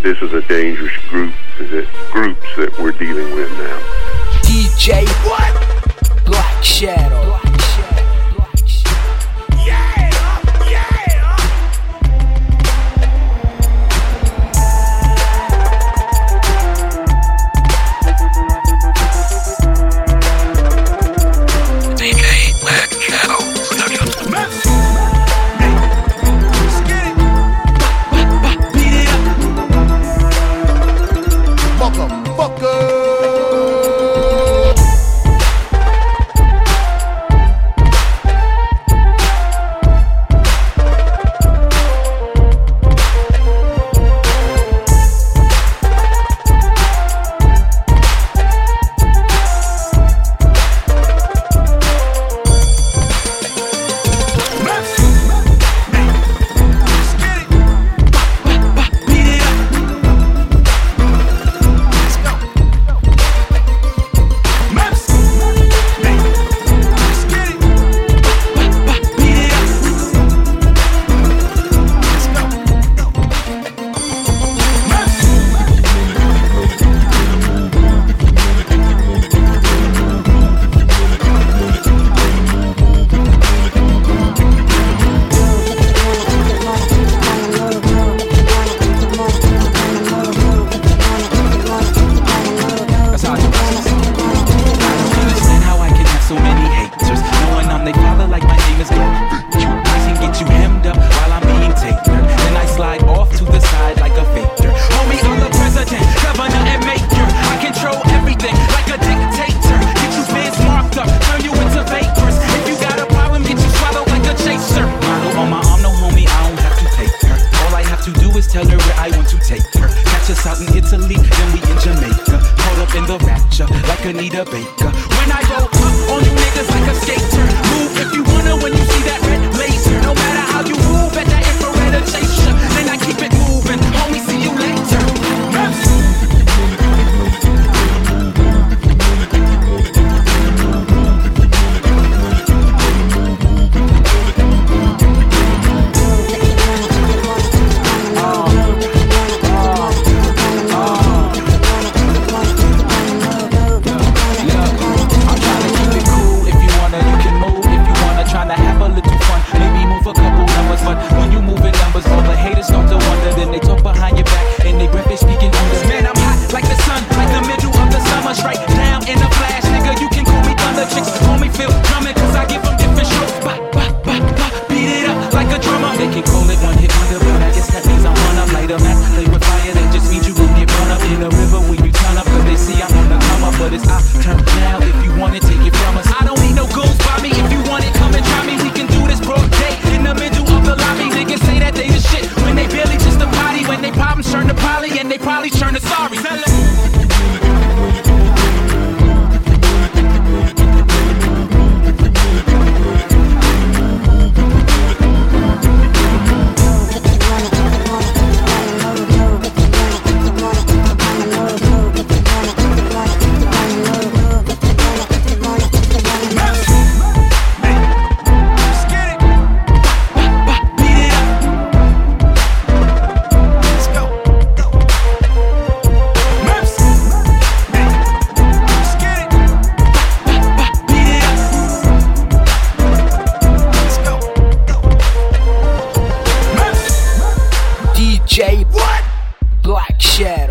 This is a dangerous groups that we're dealing with now. DJ what? Black Shadow. Tell her where I want to take her. Catch us out in Italy, then we in Jamaica. Caught up in the rapture, like Anita Baker. When I go up on you niggas like a skater. Move if you wanna when you see that red laser. No matter how you move at that infrared or chaser, then I keep it moving. Homie, see you later. DJ what? Black Shadow.